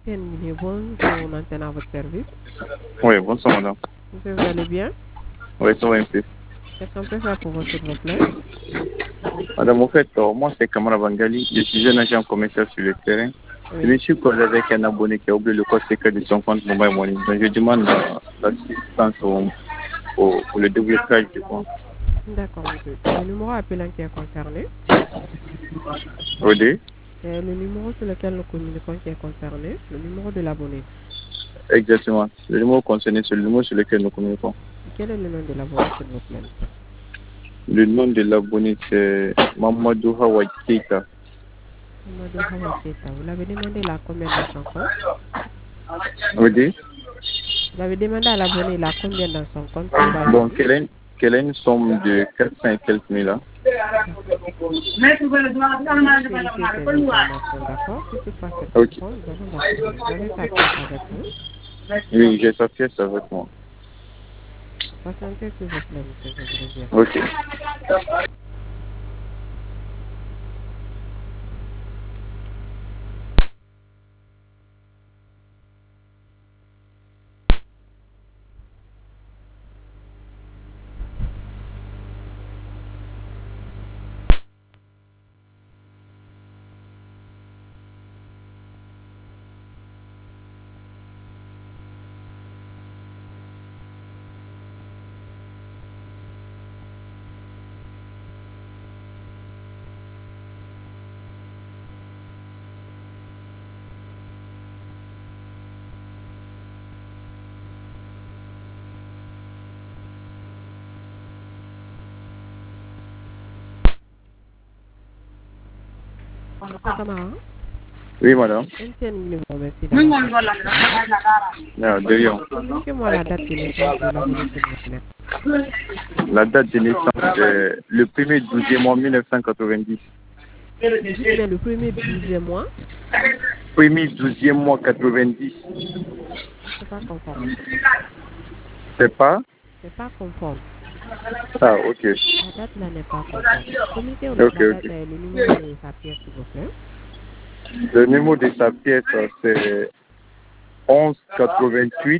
Bonjour, on antenne à votre service. Oui, bonsoir madame. Monsieur, vous allez bien? Oui, ça va un peu. Qu'est-ce qu'on peut faire pour vous, s'il vous plaît? Madame, en fait, moi c'est Kamara Bangali, je suis un agent commercial sur le terrain. Je Oui. me suis collé avec un abonné qui a oublié le code secret de son compte mobile money. Donc je demande l'assistance pour le déblocage du compte. D'accord, monsieur. C'est le numéro appelant qui est concerné. OD? C'est le numéro sur lequel nous communiquons qui est concerné, le numéro de l'abonné. Exactement. Le numéro concerné, c'est le numéro sur lequel nous communiquons. Quel est le nom de l'abonné, s'il vous plaît? Le nom de l'abonné, c'est Mamadou Hawaii Keita. Mamadou Hawa Keita. Vous l'avez demandé là combien dans son compte? OD? Vous avez demandé à l'abonné là combien dans son compte pour Donc, valider? quelle est une somme de 400 et quelques mille là? D'accord. Je vais juste vérifier ces informations, d'accord? Si toutefois c'est Ok. bon, nous allons l'appeler. Vous avez sa pièce avec vous? Oui, j'ai sa pièce avec moi. Patientez, s'il vous plaît, monsieur, je vous reviens. Ok. Monsieur Camara, Oui, madame. merci d'avoir patienté. Ah, de Lyon. Communiquez-moi la date de naissance de l'abonné, s'il vous plaît. La date de naissance, c'est le 1er 12e mois 1990. Dites bien le premier 12e mois. 1er 12e mois 90. C'est pas conforme, monsieur. C'est pas? C'est pas conforme. Ah, ok. La date là n'est pas conforme. Communiquez Ok, la date, ok. le numéro de sa pièce, s'il vous plaît. Le numéro de sa pièce, c'est 11 88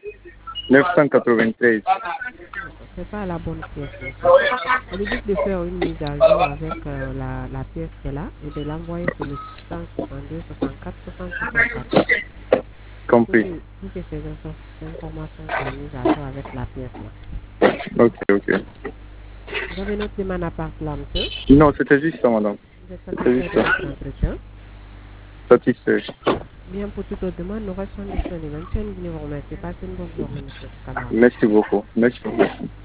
993. D'accord. C'est pas la bonne pièce, monsieur. On lui dit de faire une mise à jour avec la pièce qu'elle a et de l'envoyer sur le 662 64 60 64. Compris. Pour que ces informations soient mises à jour avec la pièce là. Ok, ok. Vous avez notre demande à part là, monsieur? Non, c'était juste ça, madame. Vous êtes C'était satisfait juste de ça. notre entretien? Satisfait. Bien, pour toute autre demande, nous restons disponibles. Monsieur, nous vous remercions. Passez une bonne journée, monsieur Camara. Merci beaucoup. Merci beaucoup.